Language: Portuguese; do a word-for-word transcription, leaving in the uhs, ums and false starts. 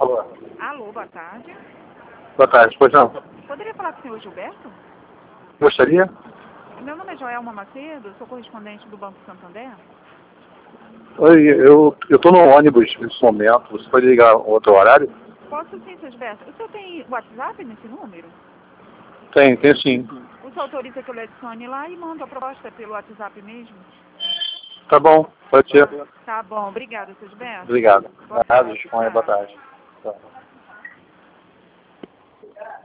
Alô. Alô, boa tarde. Boa tarde, pois não. Poderia falar com o senhor Gilberto? Gostaria? Meu nome é Joelma Macedo, sou correspondente do Banco Santander. Oi, eu eu tô no ônibus nesse momento. Você pode ligar outro horário? Posso sim, seu Gilberto. O senhor tem WhatsApp nesse número? Tem, tem sim. O senhor autoriza que eu lhe adicione lá e mando a proposta pelo WhatsApp mesmo? Tá bom, pode ser. Tá bom, obrigada, seu Gilberto. Obrigado. Boa Nada, tarde. disponha, boa Tchau. tarde. Tá.